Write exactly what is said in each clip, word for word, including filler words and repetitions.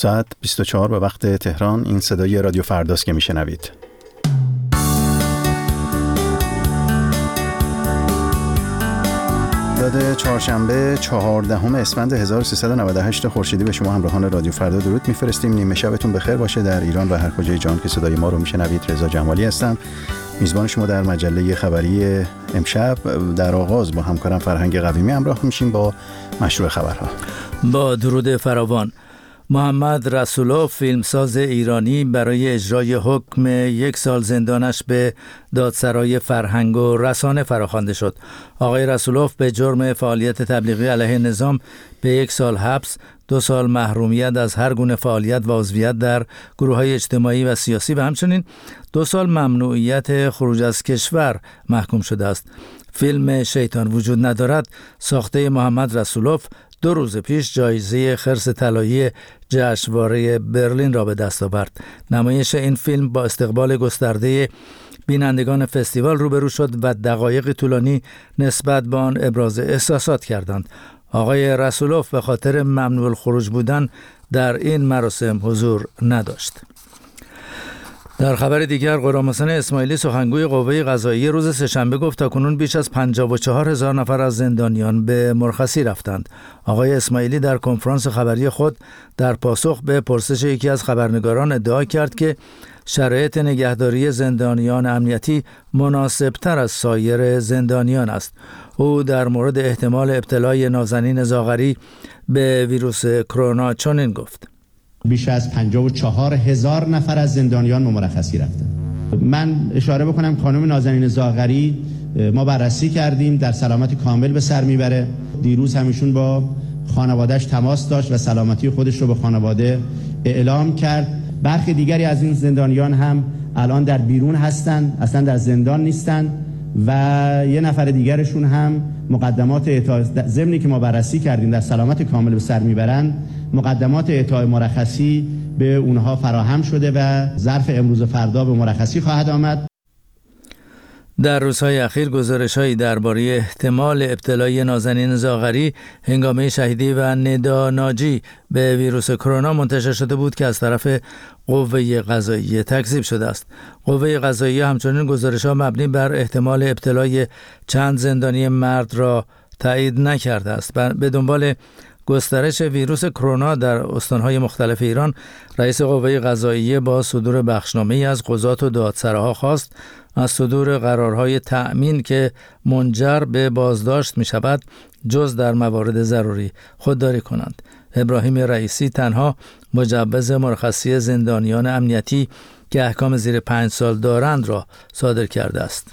ساعت بیست و چهار به وقت تهران. این صدای رادیو فرداست که میشنوید. داده چهارشنبه چهاردهم اسفند هزار و سیصد و نود و هشت خورشیدی به شما همراهان رادیو فردا درود میفرستیم. نیمه شبتون بخیر باشه در ایران و هر کجای جهان که صدای ما رو میشنوید. رضا جمالی هستم، میزبان شما در مجله خبری امشب. در آغاز با همکارم فرهنگ قویمی همراه میشیم با مشروع خبرها. با درود فراوان. محمد رسولوف فیلمساز ایرانی برای اجرای حکم یک سال زندانش به دادسرای فرهنگ و رسانه فراخوانده شد. آقای رسولوف به جرم فعالیت تبلیغی علیه نظام به یک سال حبس، دو سال محرومیت از هر گونه فعالیت و عضویت در گروه‌های اجتماعی و سیاسی و همچنین دو سال ممنوعیت خروج از کشور محکوم شده است. فیلم شیطان وجود ندارد ساخته محمد رسولوف دو روز پیش جایزه خرس طلایی جشنواره برلین را به دست آورد. نمایش این فیلم با استقبال گسترده بینندگان فستیوال روبرو شد و دقایق طولانی نسبت به آن ابراز احساسات کردند. آقای رسولوف به خاطر ممنوع الخروج بودن در این مراسم حضور نداشت. در خبر دیگر، غلام حسین اسماعیلی سخنگوی قوه قضاییه روز سه‌شنبه گفت تاکنون بیش از پنجاه و چهار هزار نفر از زندانیان به مرخصی رفتند. آقای اسماعیلی در کنفرانس خبری خود در پاسخ به پرسش یکی از خبرنگاران ادعا کرد که شرایط نگهداری زندانیان امنیتی مناسبتر از سایر زندانیان است. او در مورد احتمال ابتلای نازنین زاغری به ویروس کرونا چنین گفت: بیش از پنجاه و چهار هزار نفر از زندانیان به مرخصی رفتن. من اشاره بکنم خانم نازنین زاغری ما بررسی کردیم، در سلامت کامل به سر میبره. دیروز همیشون با خانوادهش تماس داشت و سلامتی خودش رو به خانواده اعلام کرد. برخی دیگری از این زندانیان هم الان در بیرون هستن، اصلا در زندان نیستن و یه نفر دیگرشون هم مقدمات اعطا ضمنی که ما بررسی کردیم در سلامت کامل به سر میبرن، مقدمات اعطای مرخصی به اونها فراهم شده و ظرف امروز و فردا به مرخصی خواهد آمد. در روزهای اخیر گزارش‌هایی درباره احتمال ابتلای نازنین زاغری هنگام شهیدی و ندا ناجی به ویروس کرونا منتشر شده بود که از طرف قوه قضاییه تکذیب شده است. قوه قضاییه همچنین گزارش‌ها مبنی بر احتمال ابتلای چند زندانی مرد را تایید نکرده است. به دنبال گسترش ویروس کرونا در استان‌های مختلف ایران، رئیس قوه قضاییه با صدور بخشنامه‌ای از قضات و دادسراها خواست از صدور قرارهای تأمین که منجر به بازداشت می شود جز در موارد ضروری خودداری کنند. ابراهیم رئیسی تنها مجوز مرخصی زندانیان امنیتی که احکام زیر پنج سال دارند را صادر کرده است.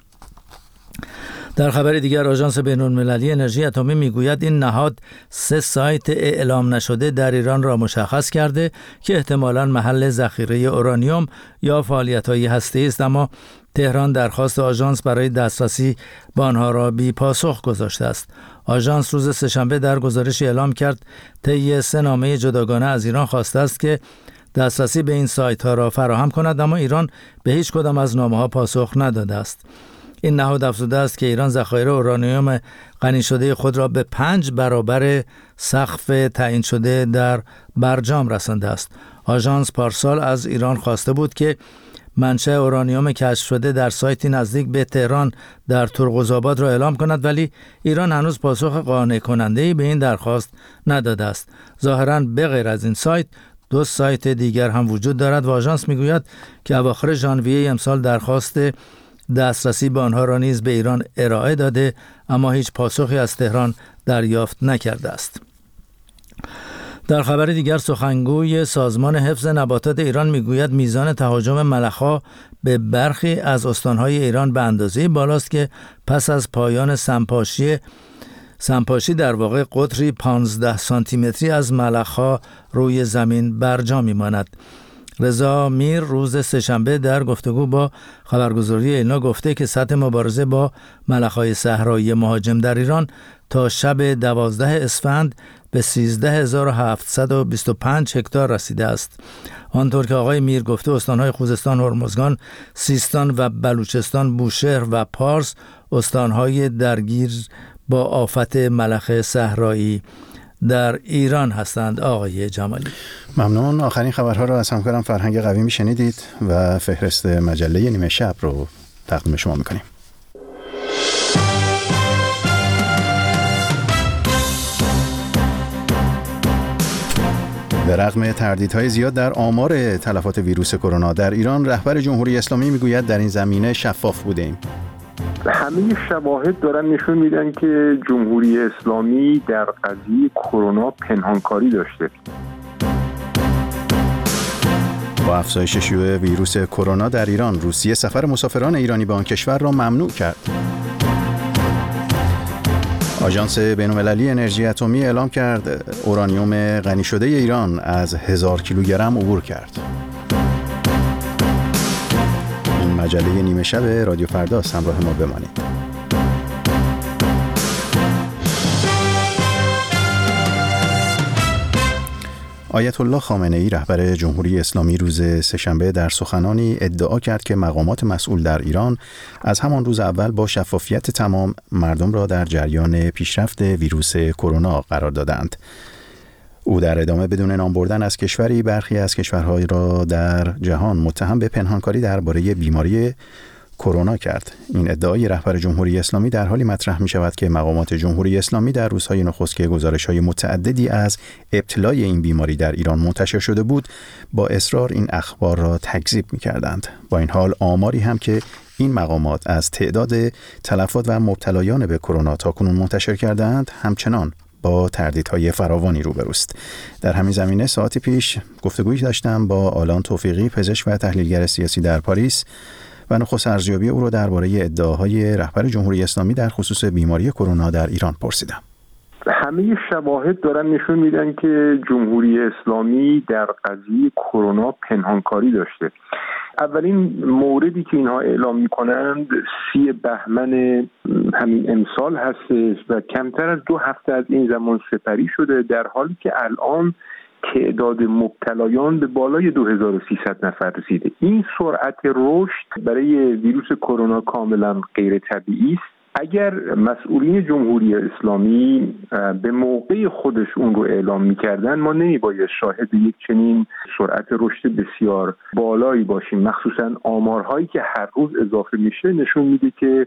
در خبر دیگر، آژانس بین‌المللی انرژی اتمی میگوید این نهاد سه سایت اعلام نشده در ایران را مشخص کرده که احتمالاً محل ذخیره اورانیوم یا فعالیت‌های هسته‌ای است، اما تهران درخواست آژانس برای دسترسی به آنها را بی پاسخ گذاشته است. آژانس روز سه‌شنبه در گزارشی اعلام کرد طی سه نامه جداگانه از ایران خواسته است که دسترسی به این سایت‌ها را فراهم کند، اما ایران به هیچ کدام از نامه‌ها پاسخ نداده است. این نهاد افزوده است که ایران ذخایر اورانیوم غنی شده خود را به پنج برابر سقف تعیین شده در برجام رسانده است. آژانس پارسال از ایران خواسته بود که منشأ اورانیوم کشف شده در سایتی نزدیک به تهران در ترقزآباد را اعلام کند، ولی ایران هنوز پاسخ قانع کننده‌ای به این درخواست نداده است. ظاهراً به غیر از این سایت دو سایت دیگر هم وجود دارد و آژانس میگوید که اواخر ژانویه امسال درخواست دسترسی به آنها را نیز به ایران ارائه داده، اما هیچ پاسخی از تهران دریافت نکرده است. در خبر دیگر، سخنگوی سازمان حفظ نباتات ایران میگوید میزان تهاجم ملخ‌ها به برخی از استانهای ایران به اندازه بالاست که پس از پایان سمپاشی سمپاشی در واقع قطری پانزده سانتی متری از ملخ‌ها روی زمین برجا میماند. رضا میر روز سه‌شنبه در گفتگو با خبرگزاری اینا گفته که سطح مبارزه با ملخ‌های صحرایی مهاجم در ایران تا شب دوازده اسفند به سیزده هزار و هفتصد و بیست و پنج هکتار رسیده است. آنطور که آقای میر گفته، استانهای خوزستان، هرمزگان، سیستان و بلوچستان، بوشهر و پارس استانهای درگیر با آفت ملخ صحرایی در ایران هستند. آقای جمالی، ممنون. آخرین خبرها را از همکارم فرهنگ قویمی شنیدید و فهرست مجله نیمه شب رو تقدیم شما میکنیم. به رغم تردیدهای زیاد در آمار تلفات ویروس کرونا در ایران، رهبر جمهوری اسلامی میگوید در این زمینه شفاف بودیم. همه شواهد دارن نشون میدن که جمهوری اسلامی در قضیه کرونا پنهانکاری داشته. با افزایش شیوع ویروس کرونا در ایران، روسیه سفر مسافران ایرانی به آن کشور را ممنوع کرد. آژانس بین‌المللی انرژی اتمی اعلام کرد اورانیوم غنی شده ایران از هزار کیلوگرم عبور کرد. این مجله نیمه شب رادیو فردا، همراه ما بمانید. آیت الله خامنه ای رهبر جمهوری اسلامی روز سه‌شنبه در سخنانی ادعا کرد که مقامات مسئول در ایران از همان روز اول با شفافیت تمام مردم را در جریان پیشرفت ویروس کرونا قرار دادند. او در ادامه بدون نام بردن از کشوری برخی از کشورهای را در جهان متهم به پنهانکاری درباره بیماری کرونا کرد. این ادعای رهبر جمهوری اسلامی در حالی مطرح می شود که مقامات جمهوری اسلامی در روزهای نخست که گزارش‌های متعددی از ابتلای این بیماری در ایران منتشر شده بود، با اصرار این اخبار را تکذیب می کردند. با این حال آماری هم که این مقامات از تعداد تلفات و مبتلایان به کرونا تاکنون منتشر کردند، همچنان با تردیدهای فراوانی روبروست. در همین زمینه ساعتی پیش گفتگویی داشتم با آلان توفیقی، پزشک و تحلیلگر سیاسی در پاریس، و نخست ارزیابی او را درباره ادعاهای رهبر جمهوری اسلامی در خصوص بیماری کرونا در ایران پرسیدم. همه شواهد دارن نشون میدن که جمهوری اسلامی در قضیه کرونا پنهانکاری داشته. اولین موردی که اینها اعلام میکنند سی بهمن همین امسال هستش و کمتر از دو هفته از این زمان سپری شده، در حالی که الان تعداد مبتلایان به بالای دو هزار و سیصد نفر رسیده. این سرعت رشد برای ویروس کرونا کاملا غیر طبیعی است. اگر مسئولین جمهوری اسلامی به موقع خودش اون رو اعلام می‌کردن، ما نمی‌باید شاهد یک چنین سرعت رشد بسیار بالایی باشیم. مخصوصاً آمارهایی که هر روز اضافه میشه نشون میده که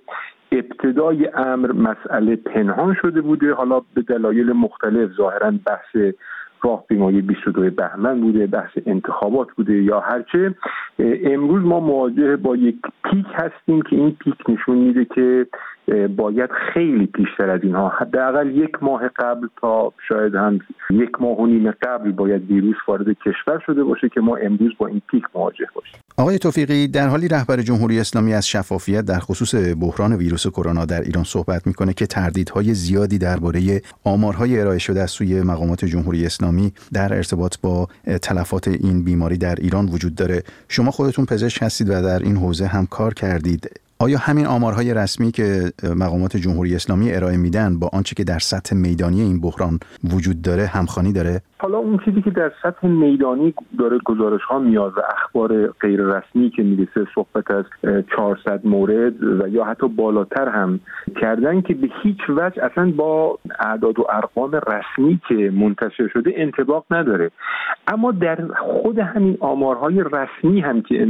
ابتدای امر مسئله پنهان شده بوده، حالا به دلایل مختلف، ظاهراً بحث راهپیمایی بیست و دو بهمن بوده، بحث انتخابات بوده یا هرچه. امروز ما مواجه با یک پیک هستیم که این پیک نشون میده که باید خیلی پیشتر از اینها، حداقل یک ماه قبل تا شاید هم یک ماه و نیم قبل باید ویروس وارد کشور شده باشه که ما امروز با این پیک مواجه باشیم. آقای توفیقی، در حالی رهبر جمهوری اسلامی از شفافیت در خصوص بحران ویروس کرونا در ایران صحبت میکنه که تردیدهای زیادی درباره آمارهای ارائه شده از سوی مقامات جمهوری اسلامی در ارتباط با تلفات این بیماری در ایران وجود داره. شما خودتون پزشک هستید و در این حوزه هم کار کردید. آیا همین آمارهای رسمی که مقامات جمهوری اسلامی ارائه میدن با آنچه که در سطح میدانی این بحران وجود داره همخوانی داره؟ حالا اون چیزی که در سطح میدانی داره گزارش ها میاد و اخبار غیر رسمی که میرسه، صحبت از چهارصد مورد و یا حتی بالاتر هم کردن که به هیچ وجه اصلا با اعداد و ارقام رسمی که منتشر شده انطباق نداره. اما در خود همین آمارهای رسمی هم که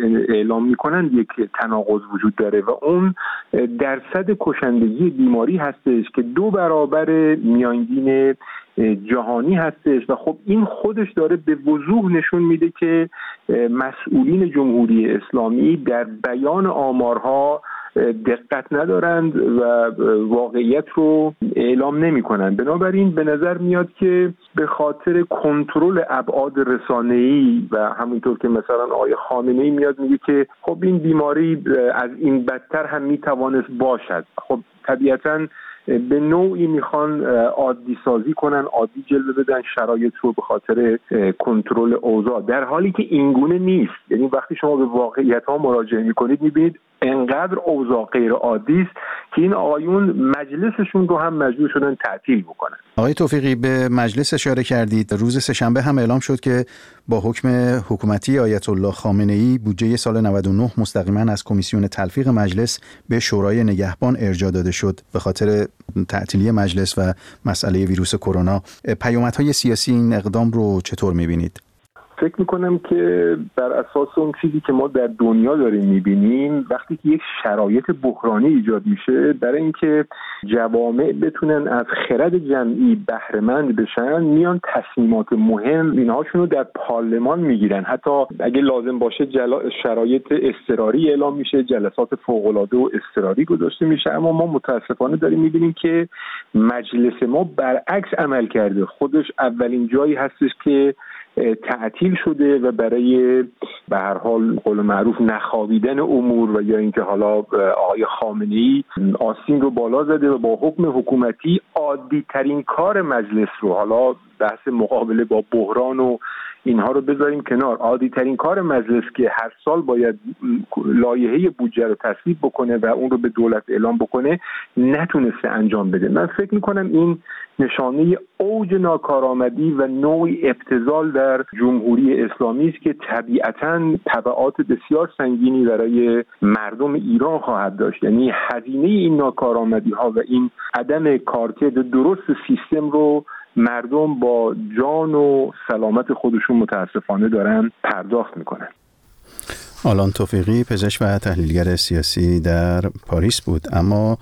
اعلام میکنن یک تناقض وجود داره و اون درصد کشندگی بیماری هستش که دو برابر میانگین جهانی هستش و خب این خودش داره به وضوح نشون میده که مسئولین جمهوری اسلامی در بیان آمارها دقت ندارند و واقعیت رو اعلام نمی کنند. بنابراین به نظر میاد که به خاطر کنترل ابعاد رسانه‌ای و همونطور که مثلا آقای خامنه‌ای میاد میگه که خب این بیماری از این بدتر هم میتوانست باشد. خب طبیعتاً به نوعی میخوان عادی سازی کنن، عادی جلوه بدن شرایط رو به خاطر کنترل اوضاع، در حالی که اینگونه نیست. یعنی وقتی شما به واقعیت ها مراجعه میکنید میبینید انقدر اوضاع غیر عادی است که این آقایون مجلسشون رو هم مجبور شدن تعطیل بکنن. آقای توفیقی، به مجلس اشاره کردید. روز سه‌شنبه هم اعلام شد که با حکم حکومتی آیت الله خامنه‌ای بودجه سال نود و نه مستقیما از کمیسیون تلفیق مجلس به شورای نگهبان ارجاع داده شد به خاطر تعطیلی مجلس و مسئله ویروس کرونا. پیامدهای سیاسی این اقدام رو چطور می‌بینید؟ فکر میکنم که بر اساس اون چیزی که ما در دنیا داریم میبینیم، وقتی که یک شرایط بحرانی ایجاد میشه، برای اینکه جوامع بتونن از خرد جمعی بهره مند بشن، میان تصمیمات مهم اینهاشون رو در پارلمان میگیرن. حتی اگه لازم باشه جلا... شرایط اضطراری اعلام میشه، جلسات فوق‌العاده و اضطراری گذاشته میشه. اما ما متاسفانه داریم میبینیم که مجلس ما برعکس عمل کرده. خودش اولین جایی هستش که تعطیل شده و برای به هر حال قول معروف نخوابیدن امور و یا اینکه حالا آقای خامنه‌ای آستین رو بالا زده و با حکم حکومتی عادی ترین کار مجلس رو، حالا بحث مقابله با بحران و اینها رو بذاریم کنار، عادی ترین کار مجلس که هر سال باید لایحه بودجه رو تصویب بکنه و اون رو به دولت اعلام بکنه، نتونسته انجام بده. من فکر می‌کنم این نشانه اوج ناکارآمدی و نوعی ابتذال در جمهوری اسلامی است که طبیعتاً تبعات بسیار سنگینی برای مردم ایران خواهد داشت. یعنی هزینه این ناکارآمدی‌ها و این عدم کارکرد درست سیستم رو مردم با جان و سلامت خودشون متاسفانه دارن پرداخت میکنن. آلان توفیقی، پزشک و تحلیلگر سیاسی در پاریس بود. اما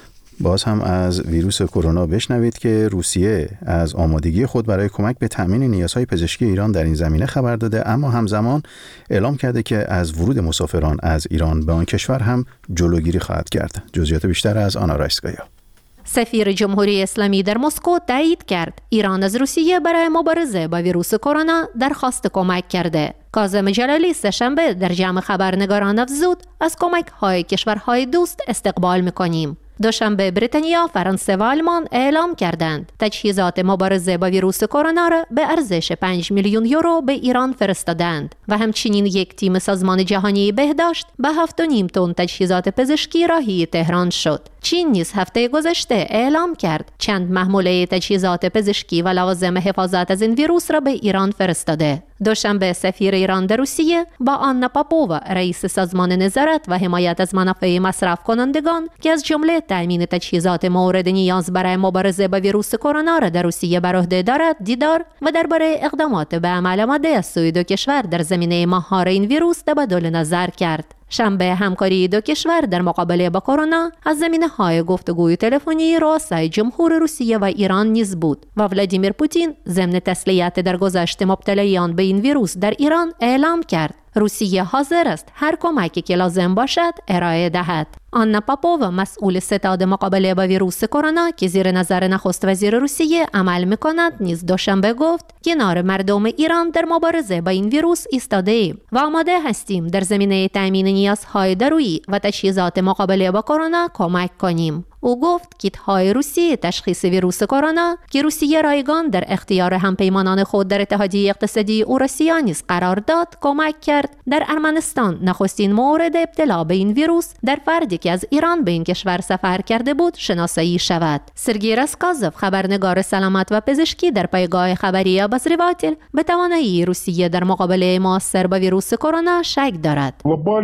باز هم از ویروس کرونا بشنوید که روسیه از آمادگی خود برای کمک به تامین نیازهای پزشکی ایران در این زمینه خبر داده، اما همزمان اعلام کرده که از ورود مسافران از ایران به آن کشور هم جلوگیری خواهد کرد. جزئیات بیشتر از آنا رایسکایا. سفیر جمهوری اسلامی در مسکو تایید کرد ایران از روسیه برای مبارزه با ویروس کرونا درخواست کمک کرده. کاظم جلالی سه‌شنبه در جمع خبرنگاران افزود از کمک های کشورهای دوست استقبال میکنیم. دوشنبه بریتانیا، فرانسه و آلمان اعلام کردند تجهیزات مبارزه با ویروس کرونا را به ارزش پنج میلیون یورو به ایران فرستادند و همچنین یک تیم سازمان جهانی بهداشت به هفت و نیم تن تجهیزات پزشکی راهی تهران شد. چین نیز هفته گذشته اعلام کرد چند محموله تجهیزات پزشکی و لوازم حفاظت از این ویروس را به ایران فرستاده. دوشنبه سفیر ایران در روسیه با آنا پاپووا، رئیس سازمان نظارت و حمایت از منافع مصرف کنندگان که از جمله تامین تجهیزات مورد نیاز برای مبارزه با ویروس کرونا را در روسیه بر عهده دارد، دیدار و درباره اقدامات به عمل آمده از سوی دو کشور در زمینه مهار این ویروس تبادل نظر کرد. شنبه همکاری دو کشور در مقابله با کرونا از زمینه‌های گفتگوی تلفنی رؤسای جمهور روسیه و ایران نیز بود و ولادیمیر پوتین ضمن تسلیت در گذشت مبتلایان به این ویروس در ایران اعلام کرد روسیه حاضر است هر کمکی که لازم باشد ارائه دهد. آنا پاپووا، مسئول ستاد مقابله با ویروس کرونا که زیر نظر نخست وزیر روسیه عمل می‌کند، نیز دوشنبه گفت کنار مردم ایران در مبارزه با این ویروس ایستاده ایم و آماده هستیم در زمینه تامین نیازهای ضروری و تجهیزات مقابله با کرونا کمک کنیم. او گفت کیت‌های روسیه تشخیص ویروس کرونا که روسیه رایگان در اختیار همپیمانان خود در اتحادیه اقتصادی اوراسیا نیز قرار داد کمک کرد در ارمنستان نخستین مورد ابتلا به این ویروس در فردی که از ایران به این کشور سفر کرده بود شناسایی شود. سرگئی راسکازوف، خبرنگار سلامت و پزشکی در پایگاه خبری ابازریواتل، به توانایی روسیه در مقابله مؤثر با ویروس کرونا شک دارد.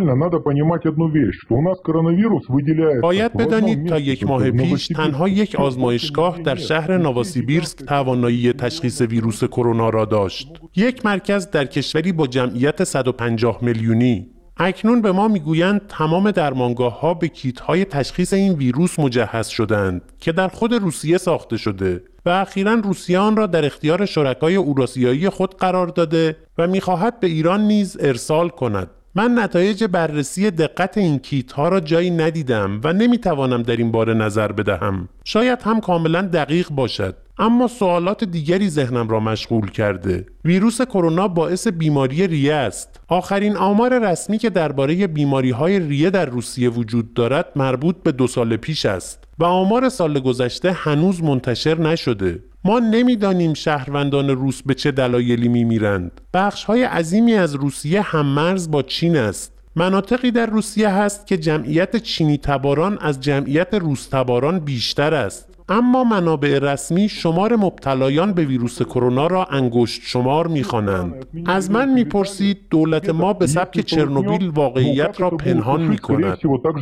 باید بدانید تا یک ماه پیش تنها یک آزمایشگاه در شهر نووسیبیرسک توانایی تشخیص ویروس کرونا را داشت. یک مرکز در کشوری با جمعیت صد و پنجاه میلیونی. اکنون به ما میگویند تمام درمانگاه‌ها به کیت‌های تشخیص این ویروس مجهز شدند که در خود روسیه ساخته شده و اخیراً روسیه آن را در اختیار شرکای اوراسیایی خود قرار داده و می‌خواهد به ایران نیز ارسال کند. من نتایج بررسی دقت این کیت ها را جایی ندیدم و نمیتوانم در این باره نظر بدهم. شاید هم کاملا دقیق باشد، اما سوالات دیگری ذهنم را مشغول کرده. ویروس کرونا باعث بیماری ریه است. آخرین آمار رسمی که درباره بیماری‌های ریه در روسیه وجود دارد مربوط به دو سال پیش است و آمار سال گذشته هنوز منتشر نشده. ما نمیدانیم شهروندان روس به چه دلایلی میمیرند. بخش‌های عظیمی از روسیه هم‌مرز با چین است مناطقی در روسیه هست که جمعیت چینی تباران از جمعیت روس تباران بیشتر است. اما منابع رسمی شمار مبتلایان به ویروس کرونا را انگشت شمار می‌خوانند. از من می‌پرسید دولت ما به سبک چرنوبیل واقعیت را پنهان می‌کند.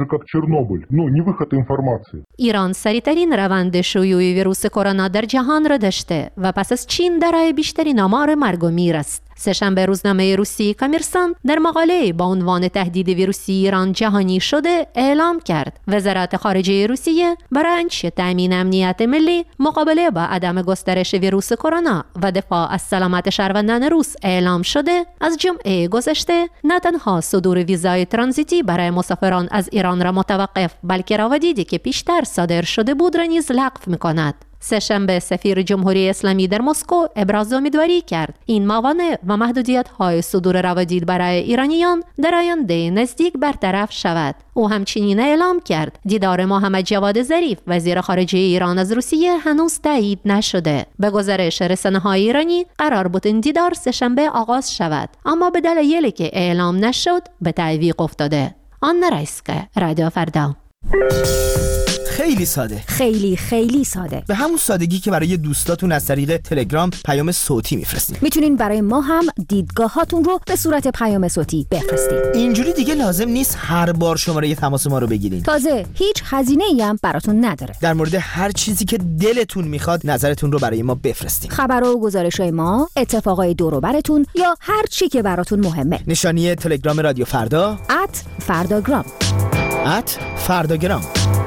ایران سریعترین روند شیوع ویروس کرونا در جهان را داشته و پس از چین دارای بیشترین آمار مرگ و میر است. سه‌شنبه روزنامه روسی کامرسان در مقاله با عنوان تهدید ویروسی ایران جهانی شده اعلام کرد وزارت خارجه روسیه برای انشای تامین امنیت ملی مقابله با عدم گسترش ویروس کرونا و دفاع از سلامت شهروندان روس اعلام شده از جمعه گذشته نه تنها صدور ویزای ترانزیتی برای مسافران از ایران را متوقف بلکه روادیدی که پیشتر صادر شده بود را نیز لغو می‌کند. سه‌شنبه سفیر جمهوری اسلامی در مسکو ابراز امیدواری کرد این موانع و محدودیت‌های صدور روادید برای ایرانیان در آینده نزدیک برطرف شود. او همچنین اعلام کرد دیدار محمد جواد ظریف وزیر خارجه ایران از روسیه هنوز تایید نشده. به گزارش رسانه‌های ایرانی قرار بود این دیدار سه‌شنبه آغاز شود، اما به دلایلی که اعلام نشد به تعویق افتاده. آن رایسکه، رادیو فردا. خیلی ساده، خیلی خیلی ساده، به همون سادگی که برای دوستاتون از طریق تلگرام پیام صوتی میفرستین. میتونین برای ما هم دیدگاهاتون رو به صورت پیام صوتی بفرستین. اینجوری دیگه لازم نیست هر بار شماره تماس ما رو بگیرین. تازه هیچ هزینه‌ای هم براتون نداره. در مورد هر چیزی که دلتون میخواد نظرتون رو برای ما بفرستین. خبرها و گزارش‌های ما، اتفاقای دور و براتون یا هر چی که براتون مهمه. نشانی تلگرام رادیو فردا ات فرداگرام ات فرداگرام.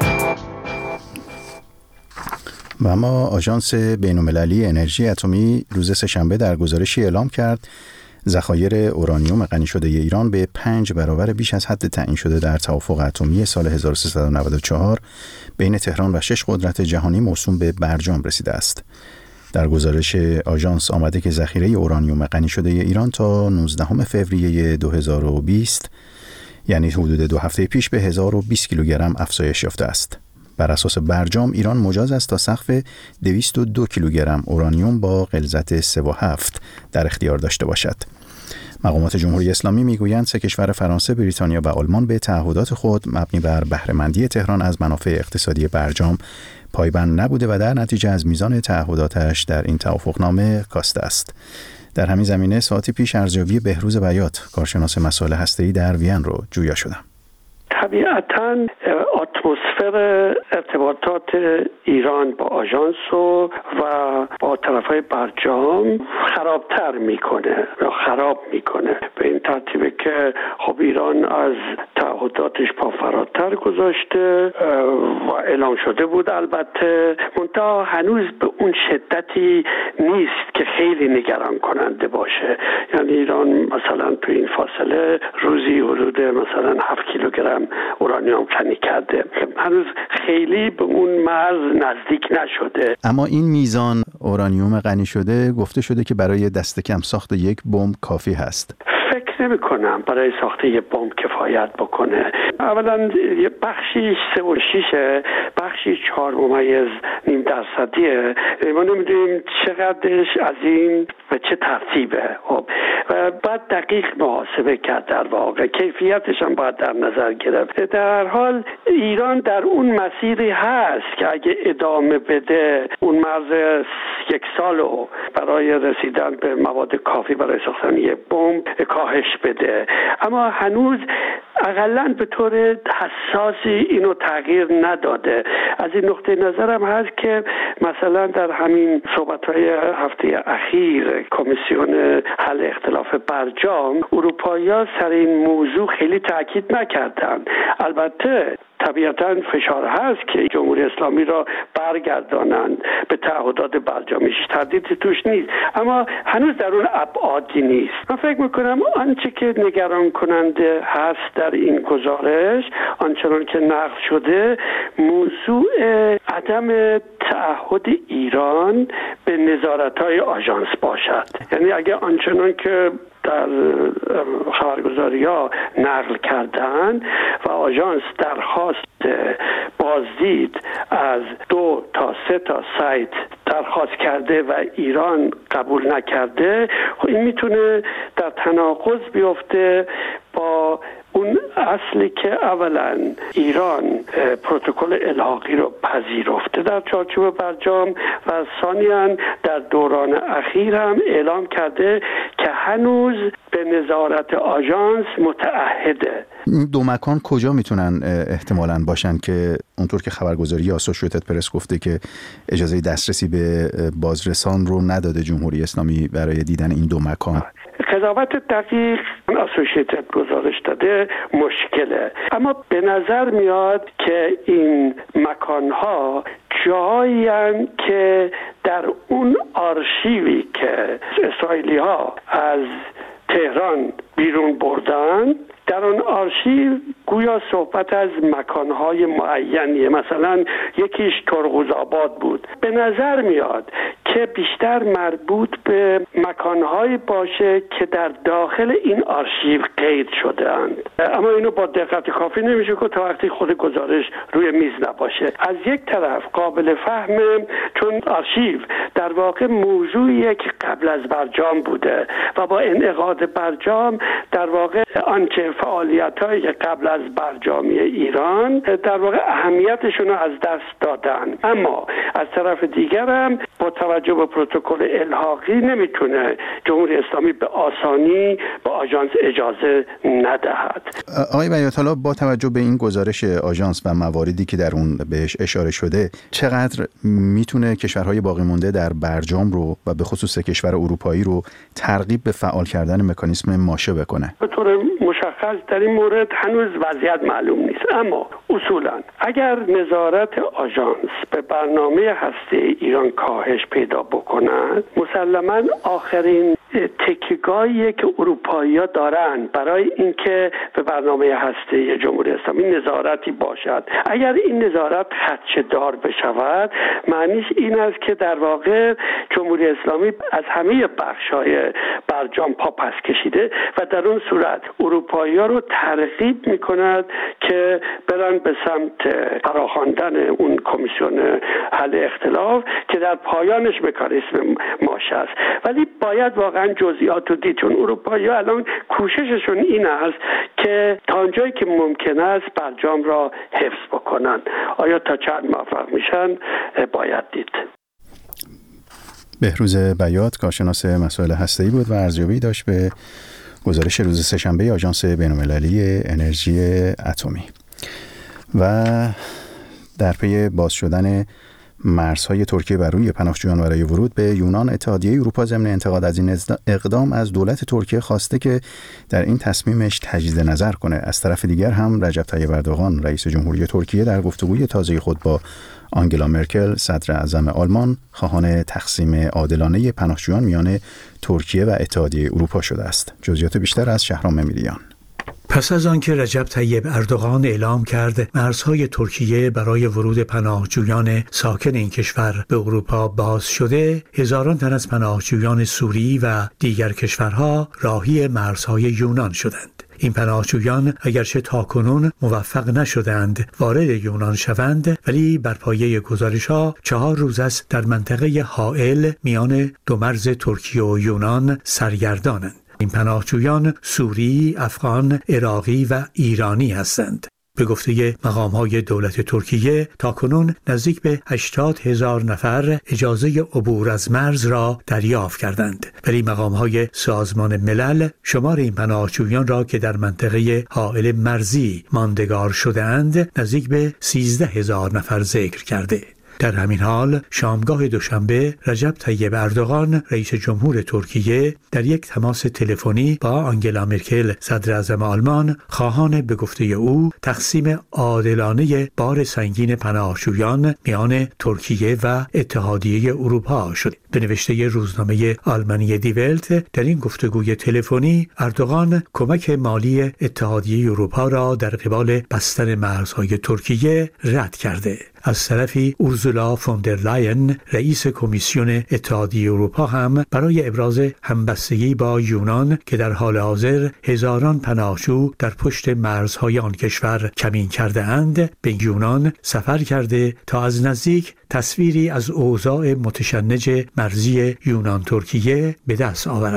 و اما آژانس بین‌المللی انرژی اتمی روز سه‌شنبه در گزارشی اعلام کرد ذخایر اورانیوم غنی شده ایران به پنج برابر بیش از حد تعیین شده در توافق اتمی سال هزار و سیصد و نود و چهار بین تهران و شش قدرت جهانی موسوم به برجام رسیده است. در گزارش آژانس آمده که ذخیره اورانیوم غنی شده ایران تا نوزدهم فوریه دو هزار و بیست یعنی حدود دو هفته پیش به هزار و بیست کیلوگرم افزایش یافته است. بر اساس برجام ایران مجاز است تا سقف دویست و دو کیلوگرم اورانیوم با غلظت سه و هفت در اختیار داشته باشد. مقامات جمهوری اسلامی میگویند سه کشور فرانسه، بریتانیا و آلمان به تعهدات خود مبنی بر بهره‌مندی تهران از منافع اقتصادی برجام پایبند نبوده و در نتیجه از میزان تعهداتش در این توافقنامه کاسته است. در همین زمینه ساعتی پیش ارزیابی بهروز بیات، کارشناس مسائل هسته‌ای در وین رو جویا شدم. طبیعتاً اتمسفر ارتباطات ایران با آژانس و با طرفای برجام خرابتر میکنه یا خراب میکنه به این ترتیبه که خب ایران از تعهداتش پا فراتر گذاشته و اعلام شده بود البته، منتها هنوز به اون شدتی نیست که خیلی نگران کننده باشه. یعنی ایران مثلا تو این فاصله روزی حدود مثلا هفت کیلوگرم اورانیوم غنی کرده، هنوز خیلی به اون مرز نزدیک نشده. اما این میزان اورانیوم غنی شده گفته شده که برای دست کم ساخت یک بمب کافی هست. فکر نمی کنم برای ساخت یک بمب کفایت بکنه. اولا یه بخشی سه و شیشه، بخشی چهار ممیز نیم درصدیه. ما نمیدونیم چقدرش از این و چه ترتیبه. خب و بعد دقیق محاسبه کرد، در واقع کیفیتش هم باید در نظر گرفت. در هر حال ایران در اون مسیری هست که اگه ادامه بده اون مرز یک سالو برای رسیدن به مواد کافی برای ساختن یک بمب کاهش بده. اما هنوز اقلن به طور حساسی اینو تغییر نداده. از این نقطه نظرم هست که مثلا در همین صحبت‌های هفته اخیر کمیسیون حل اختلاف برجام اروپایی‌ها سر این موضوع خیلی تاکید نکردن. البته طبیعتاً فشار هست که جمهوری اسلامی را برگردانند به تعهدات برجامیش، تردیدی توش نیست، اما هنوز در اون ابعادی نیست. من فکر میکنم آنچه که نگران کننده هست در این گزارش، آنچنان که نقل شده، موضوع عدم تعهد ایران به نظارت‌های آژانس باشد. یعنی اگه آنچنان که در خبرگزاری‌ها نقل کردن و آژانس درخواست بازدید از دو تا سه تا سایت درخواست کرده و ایران قبول نکرده، این میتونه در تناقض بیفته با اون اصلی که اولا ایران پروتکل الحاقی رو پذیرفته در چارچوب برجام و ثانیاً در دوران اخیر هم اعلام کرده که هنوز به نظارت آژانس متعهده. این دو مکان کجا میتونن احتمالاً باشن که اونطور که خبرگزاری آسوشییتد پرس گفته که اجازه دسترسی به بازرسان رو نداده جمهوری اسلامی برای دیدن این دو مکان؟ قضاوت دقیق آسوشییتد گزارش داده مشکله، اما به نظر میاد که این مکانها جایی هستند که در اون آرشیوی که اسرائیلی ها از تهران بیرون بردن، در اون آرشیو گویا صحبت از مکانهای معینیه، مثلا یکیش ترقوزآباد بود. به نظر میاد که بیشتر مربوط به مکانهایی باشه که در داخل این آرشیو قید شده اند، اما اینو با دقت کافی نمیشه که تا وقتی خود گزارش روی میز نباشه. از یک طرف قابل فهمه چون آرشیو در واقع موضوعیه که قبل از برجام بوده و با انعقاد برجام در واقع آنچه فعالیت‌های قبل از برجامی ایران در واقع اهمیتشون رو از دست دادن، اما از طرف دیگر هم با توجه به پروتکل الحاقی نمیتونه جمهوری اسلامی به آسانی به آژانس اجازه ندهد. آقای بیات، حالا با توجه به این گزارش آژانس و مواردی که در اون بهش اشاره شده، چقدر میتونه کشورهای باقی مونده در برجام رو و به خصوص کشور اروپایی رو ترغیب به فعال کردن مکانیزم ماشه بکنه؟ به طور مشخص در این مورد هنوز وضعیت معلوم نیست، اما اصولا اگر نظارت آژانس به برنامه هسته ایران کاهش پیدا بکند، مسلماً آخرین تکیه‌گاهی که اروپایی‌ها دارن برای اینکه به برنامه هسته جمهوری اسلامی نظارتی باشد. اگر این نظارت خدشه‌دار بشود، معنیش این است که در واقع جمهوری اسلامی از همه بخش‌های برجام پا پس کشیده و در اون صورت اروپایی‌ها رو ترغیب می‌کند که برن به سمت فراخواندن اون کمیسیون حل اختلاف که در پایانش مکانیزم ماشه است. ولی باید واقعا جزئیات رو دید، چون اروپایی‌ها الان کوشششون این است که تا اونجایی که ممکن است برجام را حفظ بکنن. آیا تا چند موفق میشن باید دید. بهروز بیات، کارشناس مسائل هسته‌ای بود و ارزیابی داشت به گزارش روز سه‌شنبه آژانس بین‌المللی انرژی اتمی. و در پی باز شدن مرزهای ترکیه بر روی پناهجویان برای ورود به یونان، اتحادیه اروپا ضمن انتقاد از این اقدام از دولت ترکیه خواسته که در این تصمیمش تجدید نظر کنه. از طرف دیگر هم رجب طیب اردوغان رئیس جمهوری ترکیه در گفتگوی تازه خود با آنگلا مرکل صدر اعظم آلمان خواهان تقسیم عادلانه پناهجویان میان ترکیه و اتحادیه اروپا شده است. جزئیات بیشتر از شهرام میریان. پس از آنکه رجب طیب اردوغان اعلام کرد مرزهای ترکیه برای ورود پناهجویان ساکن این کشور به اروپا باز شده، هزاران تن از پناهجویان سوری و دیگر کشورها راهی مرزهای یونان شدند. این پناهجویان اگرچه تاکنون موفق نشدند وارد یونان شوند، ولی بر پایه گزارش‌ها چهار روز است در منطقه حائل میان دو مرز ترکیه و یونان سرگردانند. این پناهجویان سوری، افغان، عراقی و ایرانی هستند. به گفته مقام‌های دولت ترکیه تاکنون نزدیک به هشتاد هزار نفر اجازه عبور از مرز را دریافت کردند، ولی مقام‌های سازمان ملل شمار این پناهجویان را که در منطقه حائل مرزی ماندگار شده‌اند نزدیک به سیزده هزار نفر ذکر کرده. در همین حال شامگاه دوشنبه رجب طیب اردوغان رئیس جمهور ترکیه در یک تماس تلفنی با آنگلا مرکل صدر اعظم آلمان خواهان به گفته او تقسیم عادلانه بار سنگین پناهجویان میان ترکیه و اتحادیه اروپا شد. به نوشته روزنامه آلمانی دی ولت در این گفتگوی تلفنی اردوغان کمک مالی اتحادیه اروپا را در قبال بستن مرزهای ترکیه رد کرده. از طرفی اورسولا فون در لاین رئیس کمیسیون اتحادیه اروپا هم برای ابراز همبستگی با یونان که در حال حاضر هزاران پناهجو در پشت مرزهای آن کشور کمین کرده اند به یونان سفر کرده تا از نزدیک تصویری از اوضاع متشنج مرزی یونان ترکیه به دست آورد.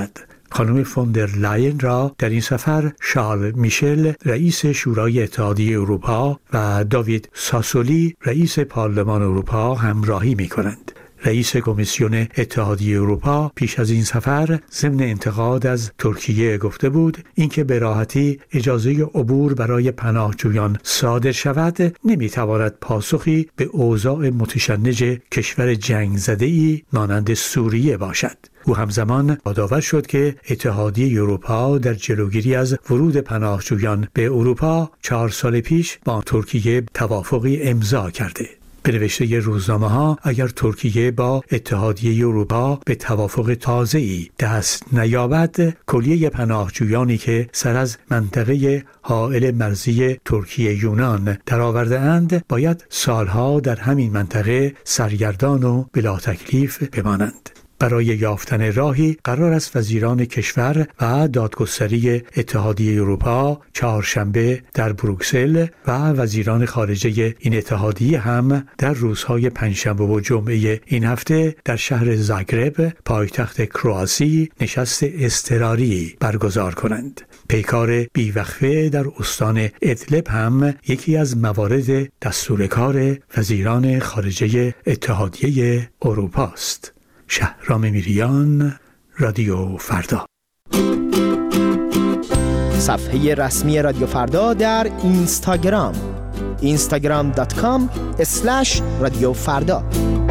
خانم فوندر لاین را در این سفر شارل میشل رئیس شورای اتحادیه اروپا و داوید ساسولی رئیس پارلمان اروپا همراهی می‌کنند. رئیس کمیسیون اتحادیه اروپا پیش از این سفر ضمن انتقاد از ترکیه گفته بود اینکه به راحتی اجازه عبور برای پناهجویان صادر شود نمیتواند پاسخی به اوضاع متشنج کشور جنگ زده‌ای مانند سوریه باشد. او همزمان یادآور شد که اتحادیه اروپا در جلوگیری از ورود پناهجویان به اروپا چهار سال پیش با ترکیه توافقی امضا کرده. به نوشته روزنامه‌ها اگر ترکیه با اتحادیه اروپا به توافق تازه‌ای دست نیابد، کلیه پناهجویانی که سر از منطقه حائل مرزی ترکیه یونان درآورده‌اند باید سالها در همین منطقه سرگردان و بلا تکلیف بمانند. برای یافتن راهی قرار است وزیران کشور و دادگستری اتحادیه اروپا چهارشنبه در بروکسل و وزیران خارجه این اتحادیه هم در روزهای پنجشنبه و جمعه این هفته در شهر زاگرب پایتخت کرواسی نشست اضطراری برگزار کنند. پیکار بیوقفه در استان ادلب هم یکی از موارد دستور کار وزیران خارجه اتحادیه اروپا است. شهرام میریان، رادیو فردا. صفحه رسمی رادیو فردا در اینستاگرام اینستاگرام دات کام اسلش رادیو فردا.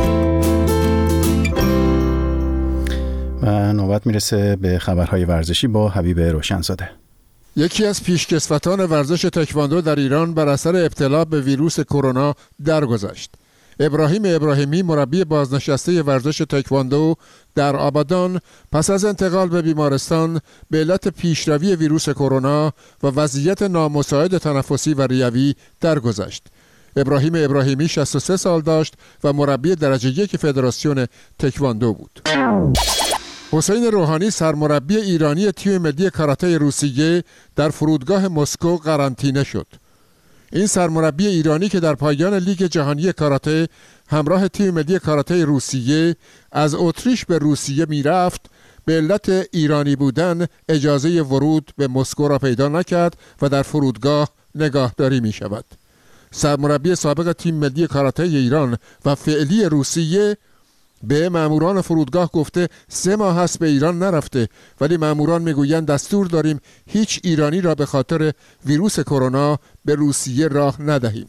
و نوبت میرسه به خبرهای ورزشی با حبیب روشنزاده. یکی از پیشکسوتان ورزش تکواندو در ایران بر اثر ابتلا به ویروس کرونا درگذشت. ابراهیم ابراهیمی مربی بازنشسته ورزش تکواندو در آبادان پس از انتقال به بیمارستان به علت پیشروی ویروس کرونا و وضعیت نامساعد تنفسی و ریوی درگذشت. ابراهیم ابراهیمی شصت و سه سال داشت و مربی درجه یک فدراسیون تکواندو بود. حسین روحانی سرمربی ایرانی تیم ملی کاراته روسیه در فرودگاه مسکو قرنطینه شد. این سرمربی ایرانی که در پایان لیگ جهانی کاراته همراه تیم ملی کاراته روسیه از اتریش به روسیه می رفت، به علت ایرانی بودن اجازه ورود به مسکو را پیدا نکرد و در فرودگاه نگاهداری می شود. سرمربی سابق تیم ملی کاراته ایران و فعلی روسیه به ماموران فرودگاه گفته سه ماه هست به ایران نرفته، ولی ماموران میگویند دستور داریم هیچ ایرانی را به خاطر ویروس کرونا به روسیه راه ندهیم.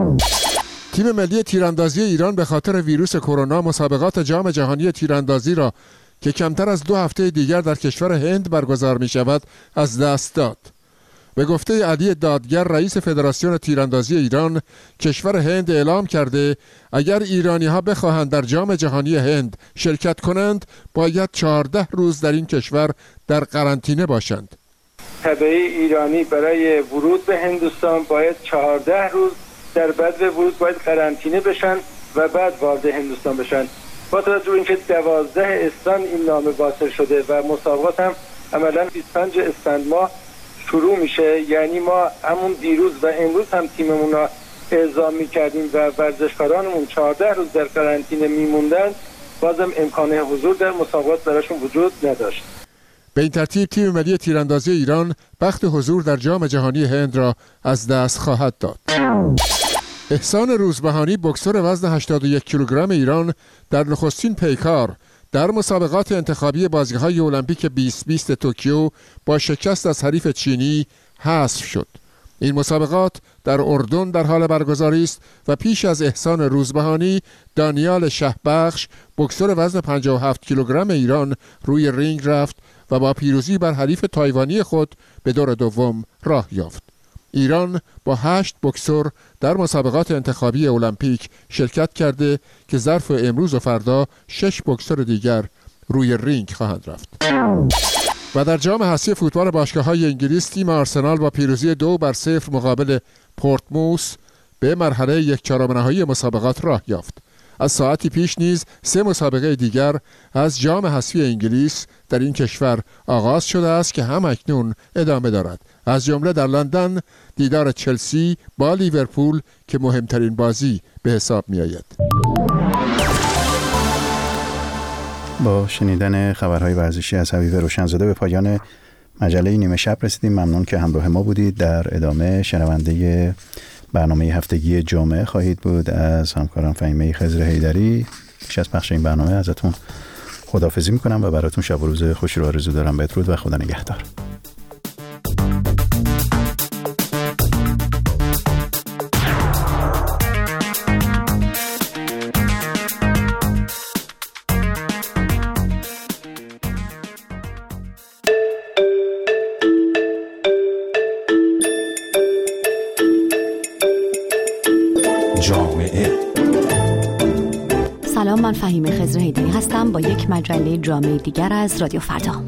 تیم ملی تیراندازی ایران به خاطر ویروس کرونا مسابقات جام جهانی تیراندازی را که کمتر از دو هفته دیگر در کشور هند برگزار می شود از دست داد. به گفته علی دادگر رئیس فدراسیون تیراندازی ایران، کشور هند اعلام کرده اگر ایرانی ها بخواهند در جام جهانی هند شرکت کنند باید چهارده روز در این کشور در قرنطینه باشند. تبعی ایرانی برای ورود به هندوستان باید چهارده روز در بعد ورود باید قرنطینه بشن و بعد وارد هندوستان بشن. با توجه به اینکه دوازده اسفند این نامه واصل شده و مسابقات هم عملاً بیست و پنج اسفند ماه شروع میشه، یعنی ما همون دیروز و امروز هم تیممون را اعزام میکردیم و ورزشکارانمون چهارده روز در قرنطینه میموندن، بازم امکان حضور در مسابقات براشون وجود نداشت. به این ترتیب تیم ملی تیراندازی ایران بخت حضور در جام جهانی هند را از دست خواهد داد. احسان روزبهانی بوکسور وزن هشتاد و یک کیلوگرم ایران در نخستین پیکار در مسابقات انتخابی بازی‌های المپیک بیست بیست توکیو با شکست از حریف چینی حذف شد. این مسابقات در اردن در حال برگزاری است و پیش از احسان روزبهانی دانیال شهبخش بوکسور وزن پنجاه و هفت کیلوگرم ایران روی رینگ رفت و با پیروزی بر حریف تایوانی خود به دور دوم راه یافت. ایران با هشت بوکسور در مسابقات انتخابی المپیک شرکت کرده که ظرف امروز و فردا شش بوکسور دیگر روی رینگ خواهند رفت. و در جام حذفی فوتبال باشگاه‌های انگلیس تیم آرسنال با پیروزی دو بر صفر مقابل پورتموث به مرحله یک چهارم نهایی مسابقات راه یافت. از ساعتی پیش نیز سه مسابقه دیگر از جام حذفی انگلیس در این کشور آغاز شده است که هم اکنون ادامه دارد. از جمله در لندن دیدار چلسی با لیورپول که مهمترین بازی به حساب می آید. با شنیدن خبرهای ورزشی از حبیب روشنزاده به پایان مجله نیمه شب رسیدیم. ممنون که همراه ما بودید. در ادامه شنونده برنامه هفتگی جمعه خواهید بود از همکارم فهیمه خضر حیدری. پیش از پخش این برنامه ازتون خداحافظی میکنم و براتون شب و روز خوشی رو آرزو دارم. بدرود و خدا نگهدار. سلام، من فهیمه خضر حیدری هستم با یک مجله جامعه دیگر از رادیو فردا.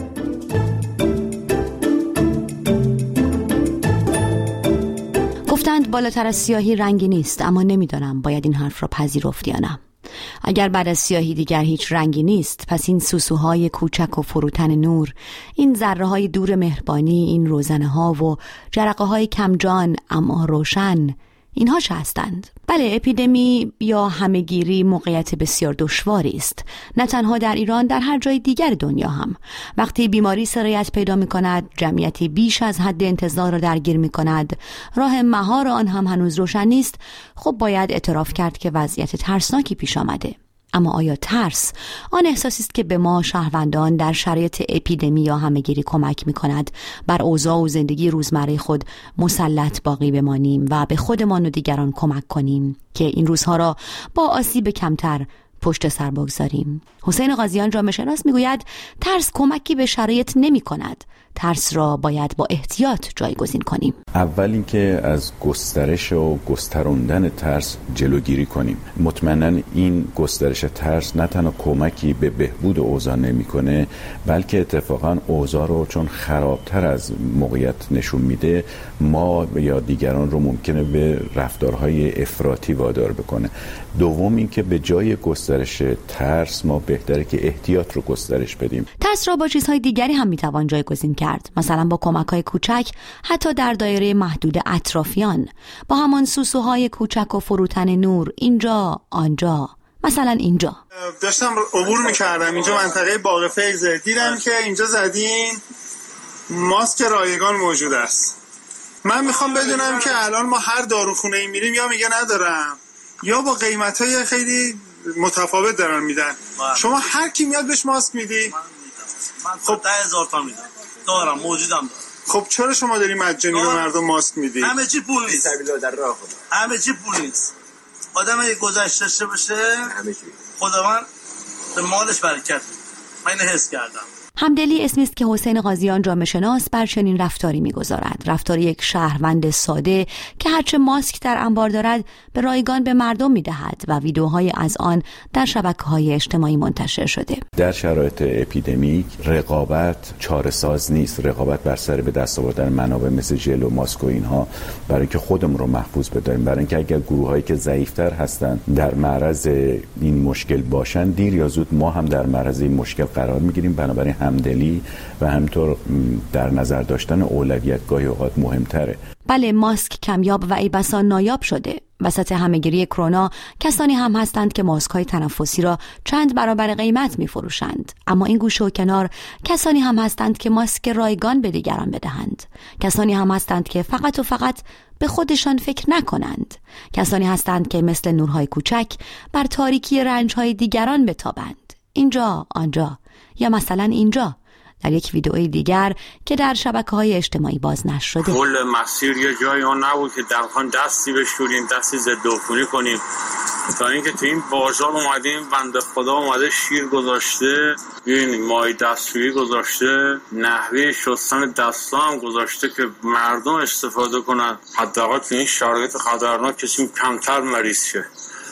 گفتند بالاتر از سیاهی رنگی نیست، اما نمیدانم باید این حرف را پذیرفت یا نه. اگر بعد از سیاهی دیگر هیچ رنگی نیست، پس این سوسوهای کوچک و فروتن نور، این ذره‌های دور مهربانی، این روزنه‌ها و جرقه‌های کمجان اما روشن، اینها چه هستند؟ بله، اپیدمی یا همهگیری موقعیت بسیار دشواری است، نه تنها در ایران، در هر جای دیگر دنیا هم. وقتی بیماری سرایت پیدا می کند، جمعیتی بیش از حد انتظار را درگیر می کند، راه مهار آن هم هنوز روشن نیست، خب باید اعتراف کرد که وضعیت ترسناکی پیش آمده. اما آیا ترس آن احساسی است که به ما شهروندان در شرایط اپیدمی یا همهگیری کمک می کند بر اوضاع و زندگی روزمره خود مسلط باقی بمانیم و به خودمان و دیگران کمک کنیم که این روزها را با آسیب کمتر پشت سر بگذاریم؟ حسین قاضیان جامعه شناس می گوید ترس کمکی به شرایط نمی کند. ترس را باید با احتیاط جایگزین کنیم. اول اینکه از گسترش و گستراندن ترس جلوگیری کنیم. مطمئنا این گسترش ترس نه تنها کمکی به بهبود اوضاع نمیکنه، بلکه اتفاقا اوضاع رو چون خرابتر از موقعیت نشون میده، ما یا دیگران رو ممکنه به رفتارهای افراطی وادار بکنه. دوم اینکه به جای گسترش ترس ما بهتره که احتیاط رو گسترش بدیم. ترس را با چیزهای دیگری هم میتوان جایگزین کرد، مثلا با کمک‌های کوچک، حتی در دایره محدود اطرافیان، با همان سوسوهای کوچک و فروتن نور اینجا آنجا. مثلا اینجا داشتم عبور میکردم، اینجا منطقه باغ فیض، دیدم که اینجا زدین ماسک رایگان موجود است. من میخوام بدونم که الان ما هر داروخونه ای میریم یا میگه ندارم یا با قیمت‌های خیلی متفاوت دارن میدن. شما هر کی میاد بهش ماسک میدی؟ من خب ده هزار تا میدم، دارم، موجودم دارم. خب چرا شما داری مجانی به مردم ماسک میدی؟ همه چی پول نیست، همه چی پول نیست. آدم اگه گذشته داشته باشه خداوند به مالش برکت. من اینو حس کردم. همدلی اسمی است که حسین قاضیان جامعه شناس بر چنین رفتاری می‌گذارد. رفتار یک شهروند ساده که هرچه ماسک در انبار دارد به رایگان به مردم می‌دهد و ویدیوهای از آن در شبکه‌های اجتماعی منتشر شده. در شرایط اپیدمیک رقابت چاره‌ساز نیست. رقابت بر سر به دست آوردن منابع مثل ژل و ماسک و اینها برای اینکه خودمون رو محفوظ بداریم، برای اینکه اگر گروه‌هایی که ضعیف‌تر هستند در معرض این مشکل باشن، دیر یا زود ما هم در معرض این مشکل قرار می‌گیریم. بنابراین همدلی و همینطور در نظر داشتن اولویت گاهی اوقات مهمتره. بله، ماسک کمیاب و ای بسا نایاب شده. وسط همهگیری کرونا کسانی هم هستند که ماسک‌های تنفسی را چند برابر قیمت می‌فروشند، اما این گوشه و کنار کسانی هم هستند که ماسک رایگان به دیگران بدهند. کسانی هم هستند که فقط و فقط به خودشان فکر نکنند. کسانی هستند که مثل نورهای کوچک بر تاریکی رنج‌های دیگران بتابند. اینجا آنجا یا مثلا اینجا در یک ویدئوی دیگر که در شبکه‌های اجتماعی بازنشر شده. کل مسیر یه جایی اون نبود که دقیقاً دستی بشوریم، دستی ضد عفونی کنیم، تا اینکه تو این بازار اومدیم بنده خدا اومده شیر گذاشته، ببینید مای دستشویی گذاشته، نحوه شستن دستا هم گذاشته که مردم استفاده کنن، حداقل تو این شرایط خطرناک کسی کمتر مریض شه.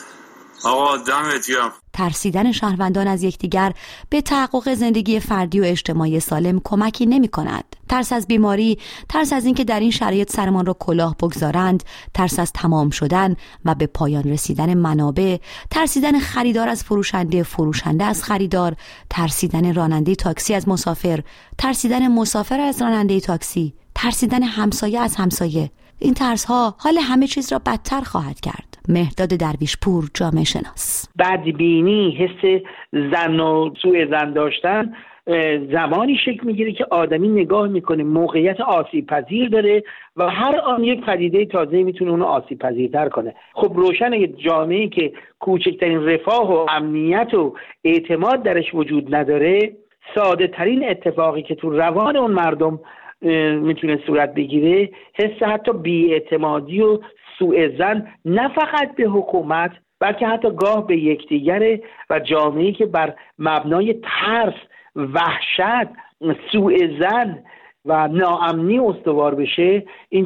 آقا دمت گرم. ترسیدن شهروندان از یکدیگر به تحقق زندگی فردی و اجتماعی سالم کمکی نمی کند. ترس از بیماری، ترس از اینکه در این شرایط سرمان را کلاه بگذارند، ترس از تمام شدن و به پایان رسیدن منابع، ترسیدن خریدار از فروشنده، فروشنده از خریدار، ترسیدن راننده تاکسی از مسافر، ترسیدن مسافر از راننده تاکسی، ترسیدن همسایه از همسایه. این ترس ها حال همه چیز را بدتر خواهد کرد. مهداد درویشپور، جامعه شناس. بدبینی، حس زن و سوء زن داشتن زمانی شکل میگیره که آدمی نگاه میکنه موقعیت آسیب پذیر داره و هر آن یک پدیده تازه میتونه اونو آسیب پذیرتر کنه. خب روشنه که جامعه‌ای که کوچکترین رفاه و امنیت و اعتماد درش وجود نداره، ساده ترین اتفاقی که تو روان اون مردم میتونه صورت بگیره حس حتی بی‌اعتمادی و سوء ظن نه فقط به حکومت بلکه حتی گاه به یکدیگره و جامعه‌ای که بر مبنای ترس، وحشت، سوء ظن و ناامنی استوار بشه، این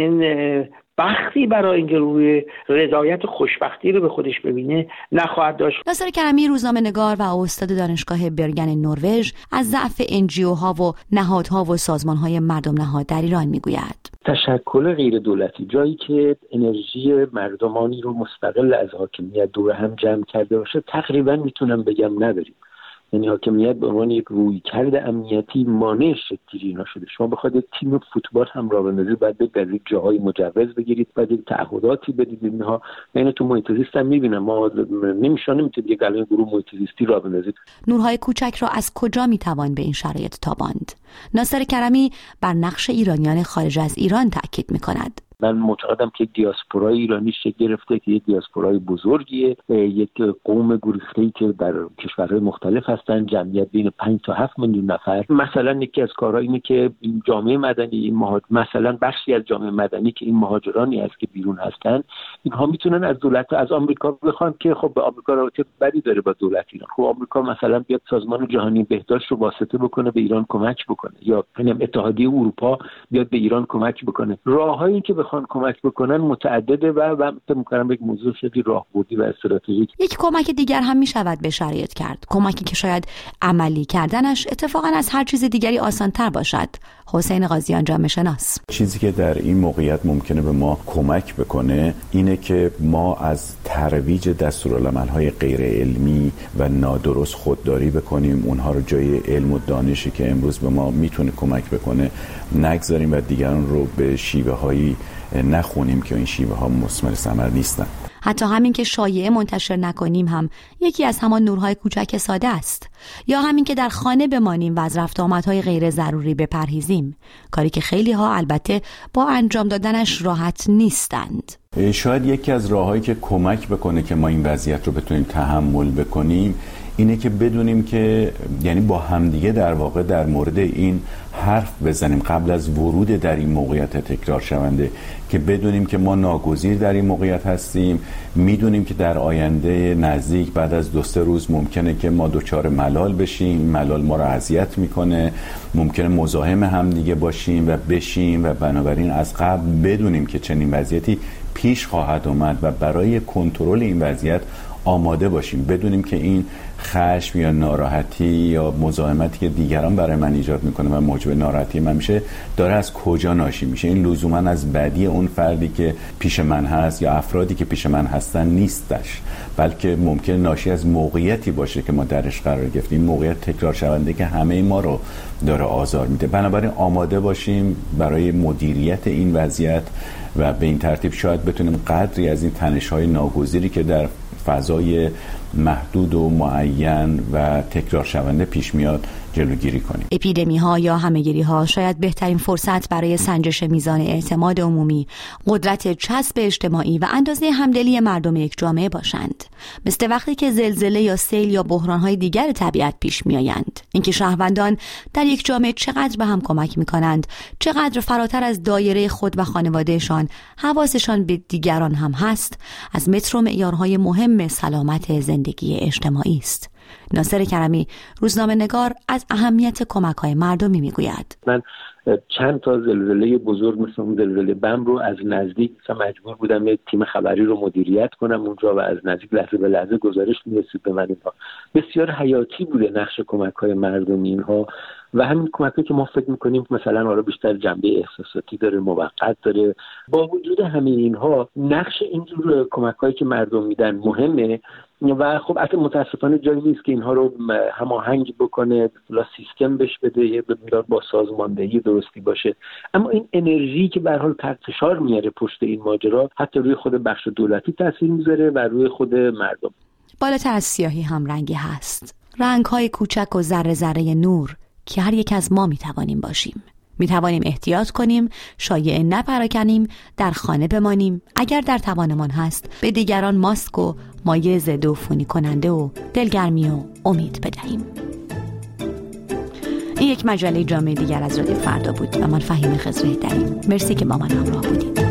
جامعه بختی برای اینکه روی رضایت خوشبختی رو به خودش ببینه نخواهد داشت. ناصر کرمی، روزنامه‌نگار و استاد دانشگاه برگن نروژ، از ضعف انجیوها و نهادها و سازمان‌های مردم نهاد در ایران میگوید. تشکل غیر دولتی، جایی که انرژی مردمانی رو مستقل از حاکمیت دور هم جمع کرده باشه، تقریبا میتونم بگم نداریم. یعنی حاکمیت به عنوان یک رویکرد امنیتی مانع شکل‌گیری اینا شده. شما بخواید یک تیم فوتبال هم راه بندازید، باید برید در یک جاهای مجوز بگیرید، باید یک تعهداتی بدید. اینها من تو محیط زیست هم می‌بینم، ما نمی‌شه نمی‌تونید یک الان گروه محیط زیستی راه بندازید. نورهای کوچک را از کجا می‌توان به این شرایط تاباند؟ ناصر کرمی بر نقش ایرانیان خارج از ایران تاکید می‌کند. من معتقدم که دیاسپورای ایرانی شکل گرفته که یک دیاسپورای بزرگیه، یک قوم گریخته‌ای که در کشورهای مختلف هستن، جمعیت بین پنج تا هفت میلیون نفر. مثلا یکی از کارها اینه که این جامعه مدنی، این مهاجر... مثلا بخشی از جامعه مدنی که این مهاجرانی هست که بیرون هستن، اینها میتونن از دولت از آمریکا بخوان که خب به آمریکا رابطه بدی داره با دولت ایران. خب آمریکا مثلا بیاد سازمان جهانی بهداشت رو واسطه بکنه به ایران کمک بکنه، یا همین اتحادیه اروپا بیاد به ایران کمک بکنه. راههایی که بخوان کمک بکنن متعدده و و فکر می‌کنم یک موضوع خیلی راهبردی و استراتژیک. یک کمک دیگر هم می‌شود به شرایط کرد، کمکی که شاید عملی کردنش اتفاقا از هر چیز دیگری آسان‌تر باشد. حسین قاضیان، جامعه شناس. چیزی که در این موقعیت ممکنه به ما کمک بکنه اینه که ما از ترویج دستورالعمل‌های غیر علمی و نادرست خودداری بکنیم، اونها رو جای علم و دانشی که امروز به ما میتونه کمک بکنه نگذاریم و دیگران رو به شیوه‌هایی نخونیم که این شیوه ها مثمر ثمر نیستن. حتی همین که شایعه منتشر نکنیم هم یکی از همان نورهای کوچک ساده است، یا همین که در خانه بمانیم و از رفت آمدهای غیر ضروری بپرهیزیم، کاری که خیلی ها البته با انجام دادنش راحت نیستند. شاید یکی از راههایی که کمک بکنه که ما این وضعیت رو بتونیم تحمل بکنیم اینه که بدونیم که یعنی با همدیگه در واقع در مورد این حرف بزنیم قبل از ورود در این موقعیت تکرار شونده، که بدونیم که ما ناگزیر در این موقعیت هستیم. میدونیم که در آینده نزدیک بعد از دو سه روز ممکنه که ما دچار ملال بشیم، ملال ما رو اذیت میکنه، ممکنه مزاحم هم دیگه باشیم و بشیم و بنابراین از قبل بدونیم که چنین وضعیتی پیش خواهد اومد و برای کنترل این وضعیت آماده باشیم. بدونیم که این خشم یا ناراحتی یا مزاحمتی که دیگران برای من ایجاد میکنه و موجب ناراحتی من میشه داره از کجا ناشی میشه. این لزوما از بدی اون فردی که پیش من هست یا افرادی که پیش من هستن نیستش، بلکه ممکن ناشی از موقعیتی باشه که ما درش قرار گرفتیم، موقعیت تکرار شونده که همه ما رو داره آزار میده. بنابراین آماده باشیم برای مدیریت این وضعیت و به این ترتیب شاید بتونیم قدری از این تنش‌های ناگزیری که در فضای محدود و معین و تکرار شونده پیش میاد جلوگیری کنیم. اپیدمی ها یا همه‌گیری ها شاید بهترین فرصت برای سنجش میزان اعتماد عمومی، قدرت چسب اجتماعی و اندازه همدلی مردم یک جامعه باشند. مثل وقتی که زلزله یا سیل یا بحران های دیگر طبیعت پیش می آیند. اینکه شهروندان در یک جامعه چقدر به هم کمک می کنند، چقدر فراتر از دایره خود و خانوادهشان حواسشان به دیگران هم هست، از متر و معیارهای مهم سلامت زندگی اجتماعی است. ناصر کرمی، روزنامه نگار، از اهمیت کمک‌های مردمی میگوید. من چند تا زلزله بزرگ مثل اون زلزله بم رو از نزدیک مثلا مجبور بودم یک تیم خبری رو مدیریت کنم اونجا و از نزدیک لحظه به لحظه گزارش می‌رسید به من. اینها بسیار حیاتی بوده نقش کمک‌های مردمی اینها و همین کمک‌هایی که ما فکر می‌کنیم مثلا آره بیشتر جنبه احساساتی داره، موقت داره. با وجود همه اینها نقش اینجور کمک‌هایی که مردم میدن مهمه و خب اصلا متاسفانه جایی نیست که اینها رو هماهنگ بکنه، اصطلاح سیستم بهش بده، یه مقدار با سازماندهی درستی باشه. اما این انرژی که به هر حال تحت فشار میاره پشت این ماجرا، حتی روی خود بخش دولتی تاثیر میذاره و روی خود مردم. بالاتر از سیاهی هم رنگی هست، رنگ‌های کوچک و ذره ذره نور که هر یک از ما میتوانیم باشیم. میتوانیم احتیاط کنیم، شایعه نپراکنیم، در خانه بمانیم، اگر در توانمان هست به دیگران ماسک و مایع ضد عفونی کننده و دلگرمی و امید بدهیم. این یک مجله جامعه دیگر از رادیو فردا بود و من فهیم خضره‌دری. مرسی که با من همراه بودید.